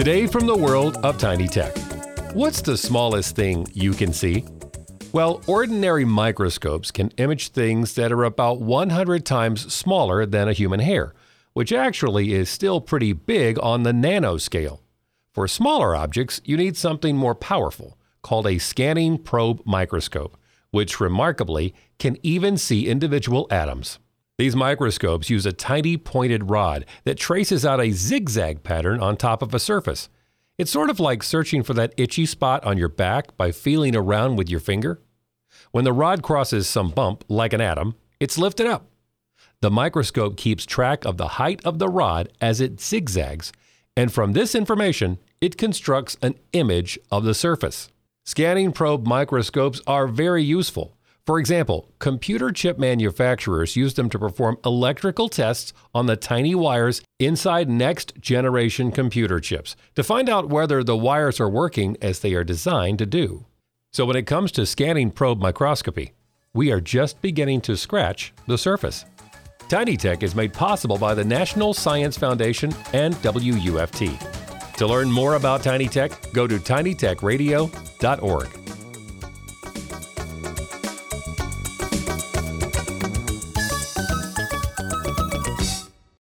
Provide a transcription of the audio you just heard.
Today from the world of tiny tech. What's the smallest thing you can see? Well, ordinary microscopes can image things that are about 100 times smaller than a human hair, which actually is still pretty big on the nanoscale. For smaller objects, you need something more powerful, called a scanning probe microscope, which remarkably can even see individual atoms. These microscopes use a tiny pointed rod that traces out a zigzag pattern on top of a surface. It's sort of like searching for that itchy spot on your back by feeling around with your finger. When the rod crosses some bump, like an atom, it's lifted up. The microscope keeps track of the height of the rod as it zigzags, and from this information, it constructs an image of the surface. Scanning probe microscopes are very useful. For example, computer chip manufacturers use them to perform electrical tests on the tiny wires inside next-generation computer chips to find out whether the wires are working as they are designed to do. So when it comes to scanning probe microscopy, we are just beginning to scratch the surface. Tiny Tech is made possible by the National Science Foundation and WUFT. To learn more about Tiny Tech, go to tinytechradio.org.